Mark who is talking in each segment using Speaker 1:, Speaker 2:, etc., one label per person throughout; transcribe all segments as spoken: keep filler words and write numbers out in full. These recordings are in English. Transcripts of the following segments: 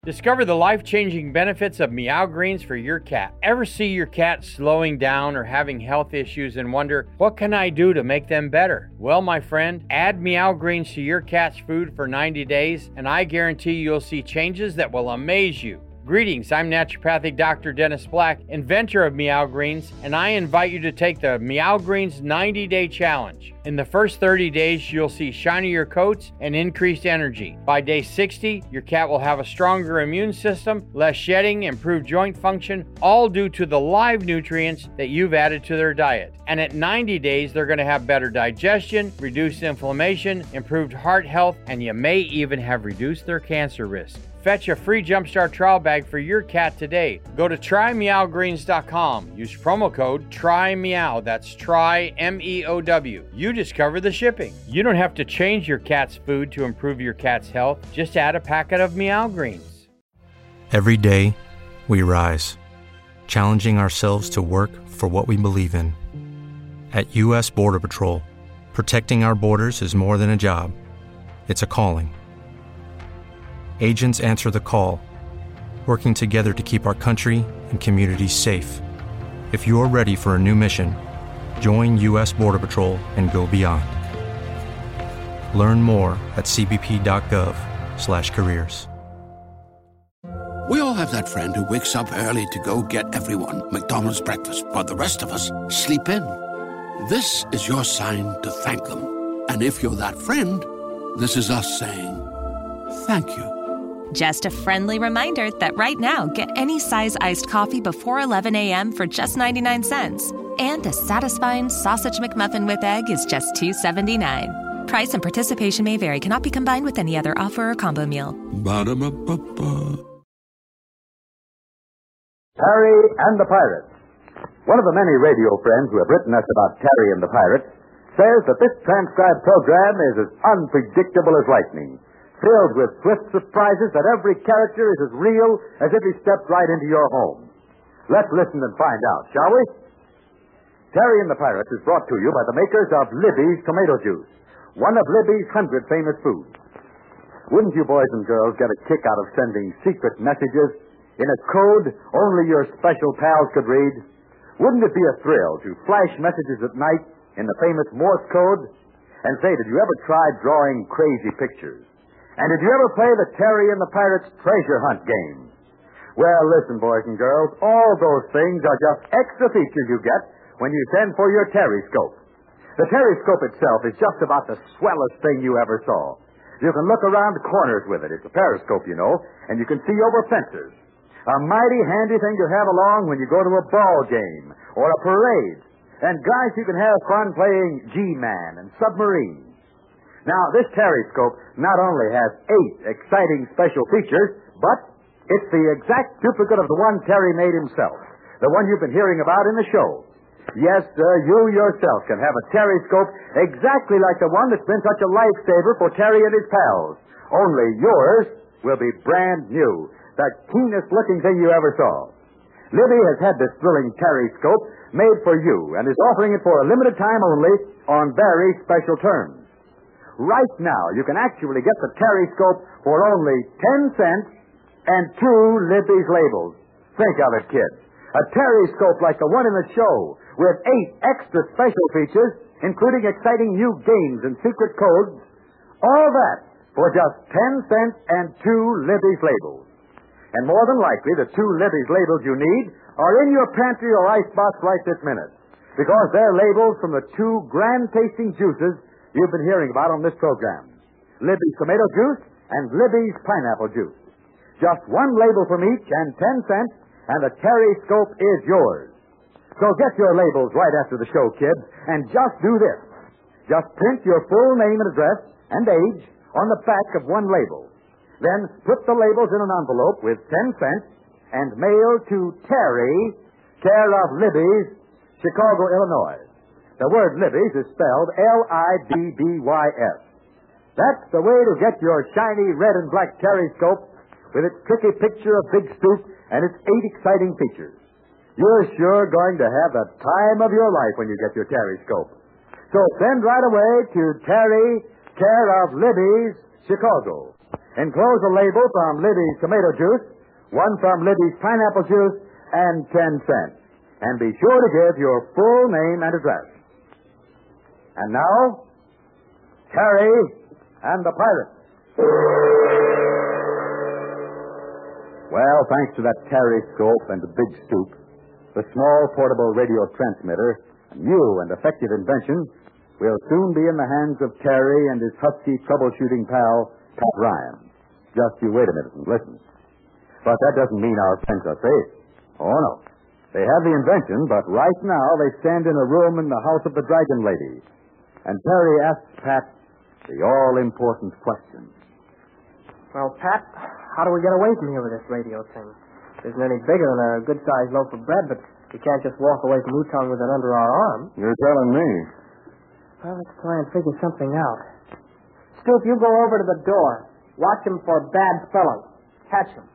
Speaker 1: Discover the life-changing benefits of Meow Greens for your cat. Ever see your cat slowing down or having health issues and wonder, what can I do to make them better? Well, my friend, add Meow Greens to your cat's food for ninety days, and I guarantee you'll see changes that will amaze you. Greetings, I'm naturopathic Doctor Dennis Black, inventor of Meow Greens, and I invite you to take the Meow Greens ninety day challenge. In the first thirty days, you'll see shinier coats and increased energy. By day sixty, your cat will have a stronger immune system, less shedding, improved joint function, all due to the live nutrients that you've added to their diet. And at ninety days, they're going to have better digestion, reduced inflammation, improved heart health, and you may even have reduced their cancer risk. Fetch a free Jumpstart trial bag for your cat today. Go to try meow greens dot com. Use promo code TRYMEOW. That's try M E O W. You discover the shipping. You don't have to change your cat's food to improve your cat's health. Just add a packet of Meow Greens.
Speaker 2: Every day, we rise, challenging ourselves to work for what we believe in. At U S Border Patrol, protecting our borders is more than a job. It's a calling. Agents answer the call, working together to keep our country and communities safe. If you're ready for a new mission, join U S Border Patrol and go beyond. Learn more at c b p dot gov slash careers.
Speaker 3: We all have that friend who wakes up early to go get everyone McDonald's breakfast, while the rest of us sleep in. This is your sign to thank them. And if you're that friend, this is us saying thank you.
Speaker 4: Just a friendly reminder that right now, get any size iced coffee before eleven a.m. for just ninety-nine cents. And a satisfying sausage McMuffin with egg is just two seventy-nine. Price and participation may vary. Cannot be combined with any other offer or combo meal.
Speaker 3: Ba-da-ba-ba-ba.
Speaker 5: Terry and the Pirates. One of the many radio friends who have written us about Terry and the Pirates says that this transcribed program is as unpredictable as lightning, filled with swift surprises that every character is as real as if he stepped right into your home. Let's listen and find out, shall we? Terry and the Pirates is brought to you by the makers of Libby's Tomato Juice, one of Libby's hundred famous foods. Wouldn't you boys and girls get a kick out of sending secret messages in a code only your special pals could read? Wouldn't it be a thrill to flash messages at night in the famous Morse code and say, did you ever try drawing crazy pictures? And did you ever play the Terry and the Pirates treasure hunt game? Well, listen, boys and girls, all those things are just extra features you get when you send for your Terryscope. The Terryscope itself is just about the swellest thing you ever saw. You can look around corners with it. It's a periscope, you know, and you can see over fences. A mighty handy thing to have along when you go to a ball game or a parade. And guys, you can have fun playing G-Man and submarine. Now, this Terryscope not only has eight exciting special features, but it's the exact duplicate of the one Terry made himself, the one you've been hearing about in the show. Yes, sir, you yourself can have a Terryscope exactly like the one that's been such a lifesaver for Terry and his pals. Only yours will be brand new, the keenest-looking thing you ever saw. Libby has had this thrilling Terryscope made for you and is offering it for a limited time only on very special terms. Right now, you can actually get the Terryscope for only ten cents and two Libby's labels. Think of it, kids. A Terryscope like the one in the show with eight extra special features, including exciting new games and secret codes. All that for just ten cents and two Libby's labels. And more than likely, the two Libby's labels you need are in your pantry or icebox right this minute, because they're labels from the two grand-tasting juices you've been hearing about on this program, Libby's Tomato Juice and Libby's Pineapple Juice. Just one label from each and ten cents, and the Terryscope is yours. So get your labels right after the show, kids, and just do this. Just print your full name and address and age on the back of one label. Then put the labels in an envelope with ten cents and mail to Terry, care of Libby's, Chicago, Illinois. The word Libby's is spelled L I B B Y S. That's the way to get your shiny red and black Terryscope with its tricky picture of Big Stoop and its eight exciting features. You're sure going to have the time of your life when you get your Terryscope. So send right away to Terry, care of Libby's, Chicago. Enclose a label from Libby's tomato juice, one from Libby's pineapple juice, and ten cents. And be sure to give your full name and address. And now, Terry and the Pirates. Well, thanks to that Terry scope and the big stoop, the small portable radio transmitter, a new and effective invention, will soon be in the hands of Terry and his husky troubleshooting pal, Pat Ryan. Just you wait a minute and listen. But that doesn't mean our friends are safe. Oh, no. They have the invention, but right now they stand in a room in the house of the Dragon Lady. And Terry asks Pat the all-important question.
Speaker 6: Well, Pat, how do we get away from here with this radio thing? It isn't any bigger than a good-sized loaf of bread, but we can't just walk away from Utong with it under our arm.
Speaker 7: You're telling me.
Speaker 6: Well, let's try and figure something out. Stoop, you go over to the door. Watch him for bad fellows. Catch him.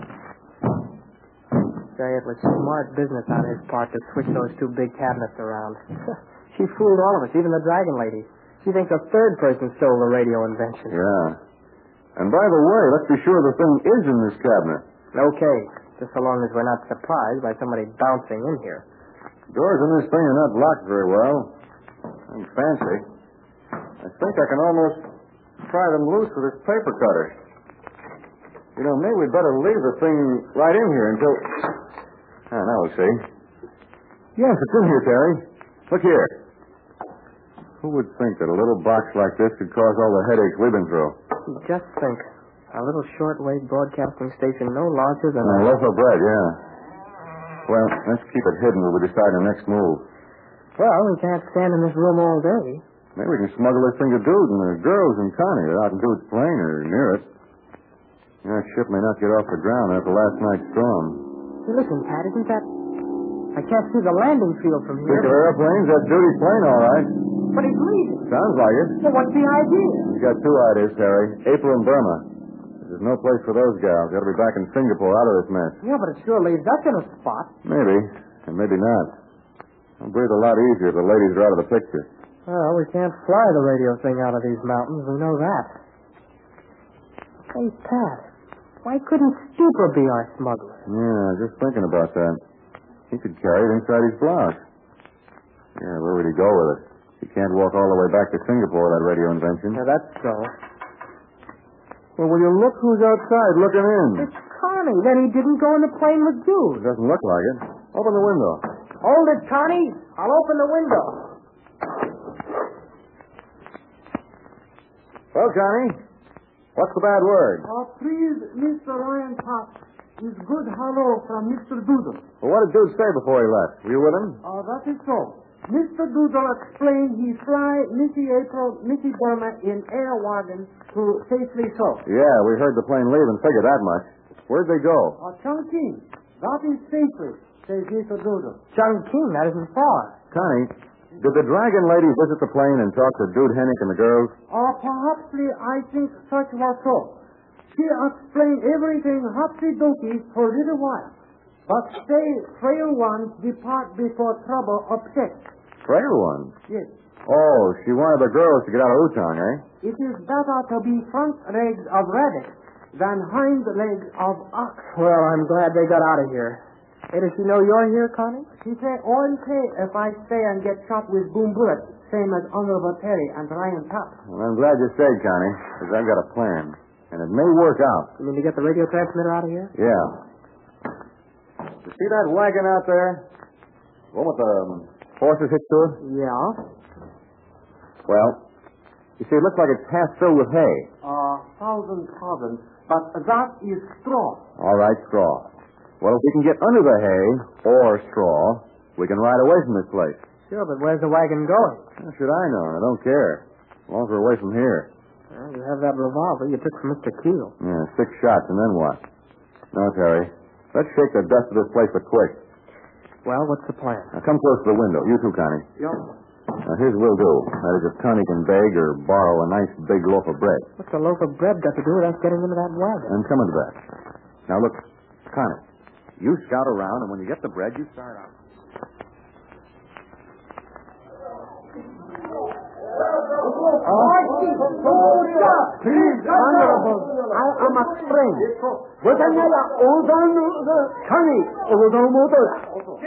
Speaker 6: Say, it was smart business on his part to switch those two big cabinets around. She fooled all of us, even the Dragon Lady. She thinks a third person stole the radio invention.
Speaker 7: Yeah. And by the way, let's be sure the thing is in this cabinet.
Speaker 6: Okay, just so long as we're not surprised by somebody bouncing in here.
Speaker 7: Doors in this thing are not locked very well. I'm fancy. I think I can almost pry them loose with this paper cutter. You know, maybe we'd better leave the thing right in here until... Ah, now we see. Yes, it's in here, Terry. Look here. Who would think that a little box like this could cause all the headaches we've been through?
Speaker 6: Just think. A little shortwave broadcasting station no larger than
Speaker 7: a... A loaf of bread, yeah. Well, let's keep it hidden till we decide our next move.
Speaker 6: Well, we can't stand in this room all day.
Speaker 7: Maybe we can smuggle this thing to Dude and the girls and Connie. They're out in Dude's plane or near it. That ship may not get off the ground after last night's storm.
Speaker 6: Hey, listen, Pat, isn't that... I can't see the landing field from here.
Speaker 7: Think of airplanes? That's Dude's plane, all right.
Speaker 6: But he's leaving.
Speaker 7: Sounds like it.
Speaker 6: Well, what's the idea?
Speaker 7: He's got two ideas, Terry. April and Burma. There's no place for those gals. Got to be back in Singapore out of this mess.
Speaker 6: Yeah, but it sure leaves us in a spot.
Speaker 7: Maybe, and maybe not. I'll breathe a lot easier if the ladies are out of the picture.
Speaker 6: Well, we can't fly the radio thing out of these mountains. We know that. Hey, Pat, why couldn't Stupor be our smuggler?
Speaker 7: Yeah, just thinking about that. He could carry it inside his blouse. Yeah, where would he go with it? He can't walk all the way back to Singapore, that radio invention.
Speaker 6: Yeah, that's so.
Speaker 7: Well, will you look who's outside looking in?
Speaker 6: It's Connie. Then he didn't go in the plane with Dude.
Speaker 7: It doesn't look like it. Open the window.
Speaker 6: Hold it, Connie. I'll open the window.
Speaker 7: Well, Connie, what's the bad word?
Speaker 8: Uh, please, Mister Ryan Pop, is good hello from Mister Doodle.
Speaker 7: Well, what did Dude say before he left? Were you with him?
Speaker 8: Uh, that is so. Mister Doodle explained he fly Missy April, Missy Burma in air wagon to safely so.
Speaker 7: Yeah, we heard the plane leave and figured that much. Where'd they go?
Speaker 8: Uh, Chongqing. That is safely, says Mister Doodle.
Speaker 6: Chongqing, that isn't far.
Speaker 7: Connie, did the Dragon Lady visit the plane and talk to Dude Hennick and the girls?
Speaker 8: Uh, perhaps I think such was so. She explained everything hopsy-dokey for a little while. But say frail ones depart before trouble upsets.
Speaker 7: Frail ones?
Speaker 8: Yes.
Speaker 7: Oh, she wanted the girls to get out of Utong, eh?
Speaker 8: It is better to be front legs of rabbit than hind legs of ox.
Speaker 6: Well, I'm glad they got out of here. Hey, does she know you're here, Connie?
Speaker 8: She say, okay if I stay and get shot with boom bullets, same as Honorable Terry and Ryan Pop.
Speaker 7: Well, I'm glad you stayed, Connie, because I've got a plan. And it may work out.
Speaker 6: You mean to get the radio transmitter out of here?
Speaker 7: Yeah. You see that wagon out there? The one with the um, horses hitched to it?
Speaker 6: Yeah.
Speaker 7: Well, you see, it looks like it's half filled with hay.
Speaker 8: Uh, thousand pardons, but that is straw.
Speaker 7: All right, straw. Well, if we can get under the hay, or straw, we can ride away from this place.
Speaker 6: Sure, but where's the wagon going?
Speaker 7: How should I know? I don't care. As long as we're away from here.
Speaker 6: Well, you have that revolver you took from Mister Keel.
Speaker 7: Yeah, six shots, and then what? No, Terry. Let's shake the dust of this place, but quick.
Speaker 6: Well, what's the plan?
Speaker 7: Now, come close to the window. You too, Connie.
Speaker 8: Yep.
Speaker 7: Now, here's what we'll do. That is, if Connie can beg or borrow a nice big loaf of bread.
Speaker 6: What's a loaf of bread got to do with us getting into that wagon?
Speaker 7: I'm coming to that. Now, look, Connie, you scout around, and when you get the bread, you start out.
Speaker 8: All right, Please, Honorable, I am explain. Botanyaya Odan Kani Odan Motola.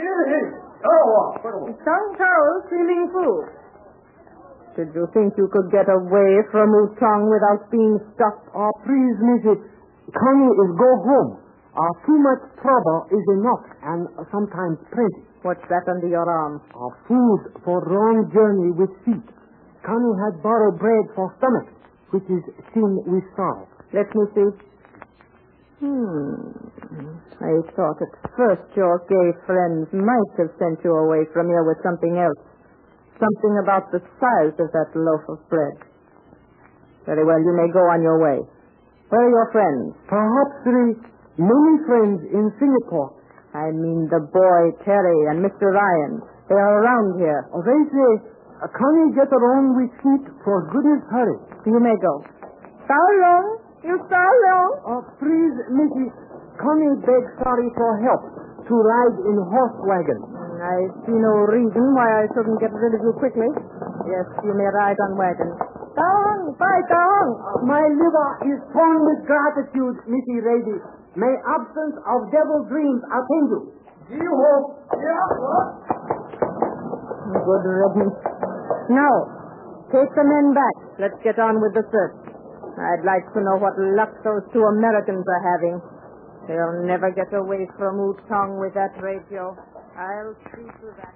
Speaker 9: Some cow stealing food. Did you think you could get away from Utong without being stopped?
Speaker 8: Oh, please, Missus Kani is go home. Uh, too much trouble is enough and sometimes plenty.
Speaker 9: What's that under your arm?
Speaker 8: Uh, food for long journey with feet. Connie had borrowed bread for stomach, which is sin with sorrow.
Speaker 9: Let me see. Hmm. I thought at first your gay friends might have sent you away from here with something else. Something about the size of that loaf of bread. Very well, you may go on your way. Where are your friends?
Speaker 8: Perhaps three, many friends in Singapore.
Speaker 9: I mean the boy, Terry, and Mister Ryan. They are around here.
Speaker 8: Oh, they say, uh, Connie get along with feet for goodness hurry.
Speaker 9: You may go. So long. You so long.
Speaker 8: Oh, please, Missy, Connie begs sorry for help to ride in horse wagon.
Speaker 9: I see no reason why I shouldn't get rid of you quickly. Yes, you may ride on wagon. Down, bye, down.
Speaker 8: My liver is torn with gratitude, Missy Rady. May absence of devil dreams attend you. You hope.
Speaker 9: Good riddance. Now, take the men back. Let's get on with the search. I'd like to know what luck those two Americans are having. They'll never get away from Utong with that radio. I'll see to that.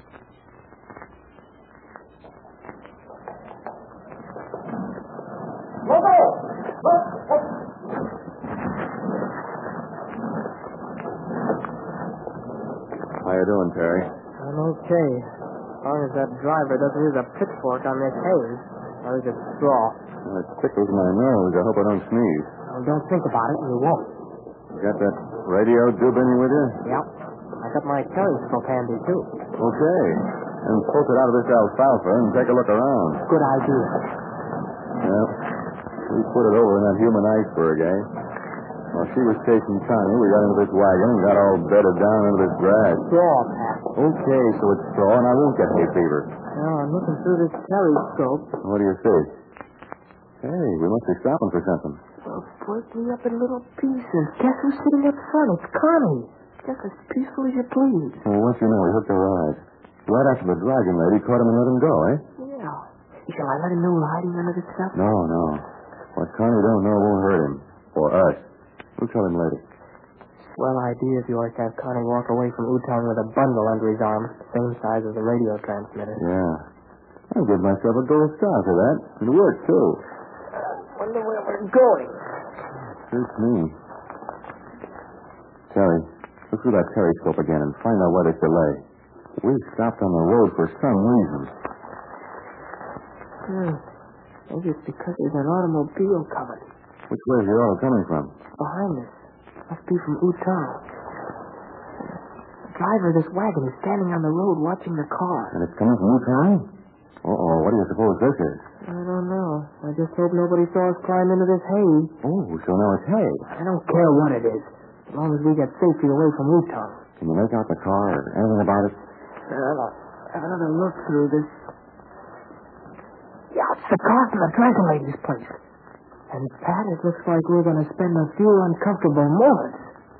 Speaker 7: How you doing, Terry?
Speaker 6: I'm okay. As long as that driver doesn't use a pitchfork on this hay, or is it straw?
Speaker 7: Well, it tickles my nose. I hope I don't sneeze.
Speaker 6: Well, don't think about it, you won't.
Speaker 7: You got that radio dubini with you?
Speaker 6: Yep. I got my telescope handy, too.
Speaker 7: Okay. And poke it out of this alfalfa and take a look around.
Speaker 6: Good idea.
Speaker 7: Well, we put it over in that human iceberg, eh? While she was chasing Connie, we got into this wagon and got all bedded down into this grass.
Speaker 6: Straw, Pat.
Speaker 7: Okay, so it's straw and I won't get hay fever.
Speaker 6: Well, I'm looking through this telescope.
Speaker 7: What do you see? Hey, we must be stopping for something.
Speaker 6: Well, break me up in little pieces. Guess who's sitting up front? It's Connie. Just as peaceful as you please.
Speaker 7: Well, once you know, he hooked her eyes. Right after the dragon lady caught him and let him go, eh?
Speaker 6: Yeah. Shall I let him know we're hiding under this stuff?
Speaker 7: No, no. What Connie don't know won't hurt him. Or us. We'll tell him later.
Speaker 6: Swell idea of yours to have Connie walk away from Utong with a bundle under his arm, same size as a radio transmitter.
Speaker 7: Yeah. I'll give myself a gold star for that. It worked, too.
Speaker 6: Wonder where we're going.
Speaker 7: Suits me. Terry, look through that periscope again and find out why this delay. We've stopped on the road for some reason.
Speaker 6: Hmm. Maybe it's because there's an automobile coming.
Speaker 7: Which way is the auto coming from?
Speaker 6: Behind us. Must be from Utong. The driver of this wagon is standing on the road watching the car.
Speaker 7: And it's coming from Utong? Uh-oh, what do you suppose this is?
Speaker 6: I don't know. I just hope nobody saw us climb into this hay.
Speaker 7: Oh, so now it's hay.
Speaker 6: I don't care what it is, as long as we get safely away from Utong.
Speaker 7: Can you make out the car or anything about it?
Speaker 6: Well, have another look through this. Yeah, it's the car from the Dragon Lady's place. And, Pat, it looks like we're going to spend a few uncomfortable moments.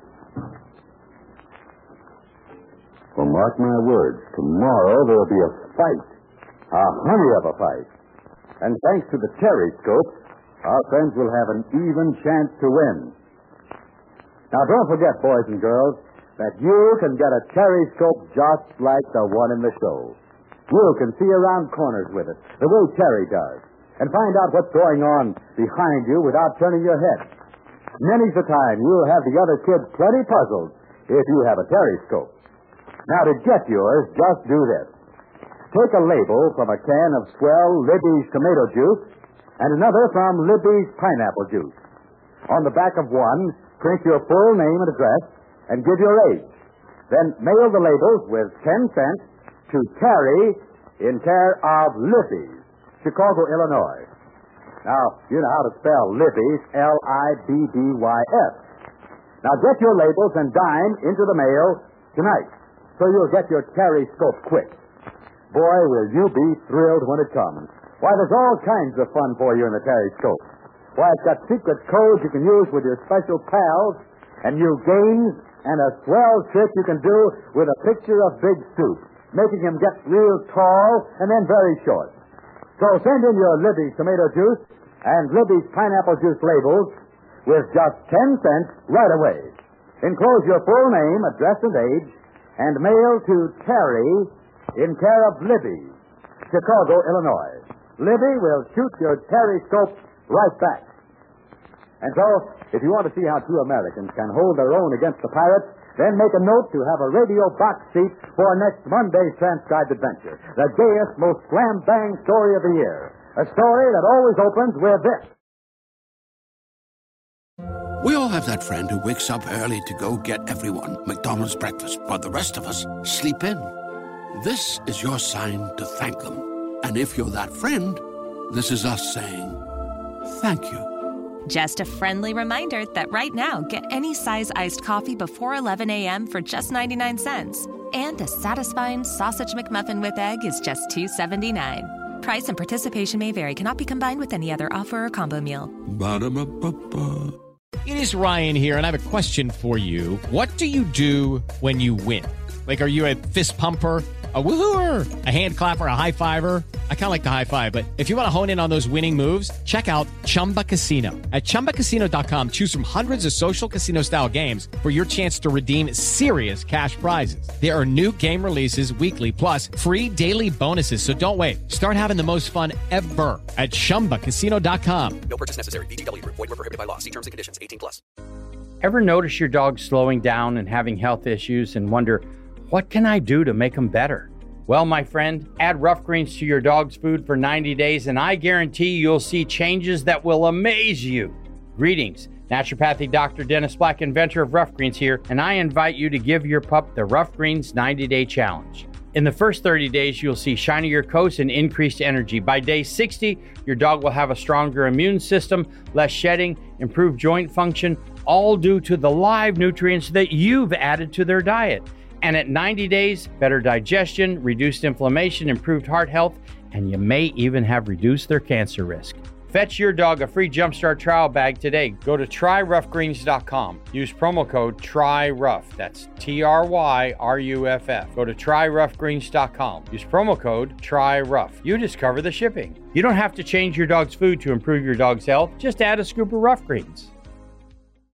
Speaker 5: Well, mark my words. Tomorrow there'll be a fight. A honey of a fight. And thanks to the Terryscope, our friends will have an even chance to win. Now, don't forget, boys and girls, that you can get a Terryscope just like the one in the show. You can see around corners with it, the way Terry does, and find out what's going on behind you without turning your head. Many's the time you'll have the other kids plenty puzzled if you have a Terryscope. Now, to get yours, just do this. Take a label from a can of swell Libby's tomato juice and another from Libby's pineapple juice. On the back of one, print your full name and address and give your age. Then mail the labels with ten cents to Terry in care of Libby's, Chicago, Illinois. Now, you know how to spell Libby's, L I B B Y S. Now, get your labels and dime into the mail tonight so you'll get your Terryscope quick. Boy, will you be thrilled when it comes. Why, there's all kinds of fun for you in the Terryscope. Why, it's got secret codes you can use with your special pals, and new games, and a swell trick you can do with a picture of Big Soup, making him get real tall and then very short. So send in your Libby's tomato juice and Libby's pineapple juice labels with just ten cents right away. Enclose your full name, address, and age, and mail to Terry in care of Libby, Chicago, Illinois. Libby will shoot your Terryscope right back. And so, if you want to see how two Americans can hold their own against the pirates, then make a note to have a radio box seat for next Monday's transcribed adventure. The gayest, most slam-bang story of the year. A story that always opens with this.
Speaker 3: We all have that friend who wakes up early to go get everyone McDonald's breakfast, while the rest of us sleep in. This is your sign to thank them. And if you're that friend, this is us saying thank you.
Speaker 4: Just a friendly reminder that right now, get any size iced coffee before eleven a.m. for just ninety-nine cents. And a satisfying sausage McMuffin with egg is just two seventy-nine. Price and participation may vary. Cannot be combined with any other offer or combo meal.
Speaker 3: Ba-da-ba-ba-ba.
Speaker 10: It is Ryan here, and I have a question for you. What do you do when you win? Like, are you a fist pumper, a woo-hooer, a hand clapper, a high-fiver? I kind of like the high-five, but if you want to hone in on those winning moves, check out Chumba Casino. At Chumba Casino dot com, choose from hundreds of social casino-style games for your chance to redeem serious cash prizes. There are new game releases weekly, plus free daily bonuses, so don't wait. Start having the most fun ever at Chumba Casino dot com.
Speaker 11: No purchase necessary. V G W. Void where prohibited by law. See terms and conditions. eighteen plus.
Speaker 1: Ever notice your dog slowing down and having health issues and wonder, what can I do to make them better? Well, my friend, add Rough Greens to your dog's food for ninety days, and I guarantee you'll see changes that will amaze you. Greetings. Naturopathic Doctor Dennis Black, inventor of Rough Greens here, and I invite you to give your pup the Rough Greens ninety-day challenge. In the first thirty days, you'll see shinier coats and increased energy. By day sixty, your dog will have a stronger immune system, less shedding, improved joint function, all due to the live nutrients that you've added to their diet. And at ninety days, better digestion, reduced inflammation, improved heart health, and you may even have reduced their cancer risk. Fetch your dog a free Jumpstart trial bag today. Go to try rough greens dot com. Use promo code TRYROUGH. That's T R Y R U F F. Go to try rough greens dot com. Use promo code TRYROUGH. You discover the shipping. You don't have to change your dog's food to improve your dog's health. Just add a scoop of Rough Greens.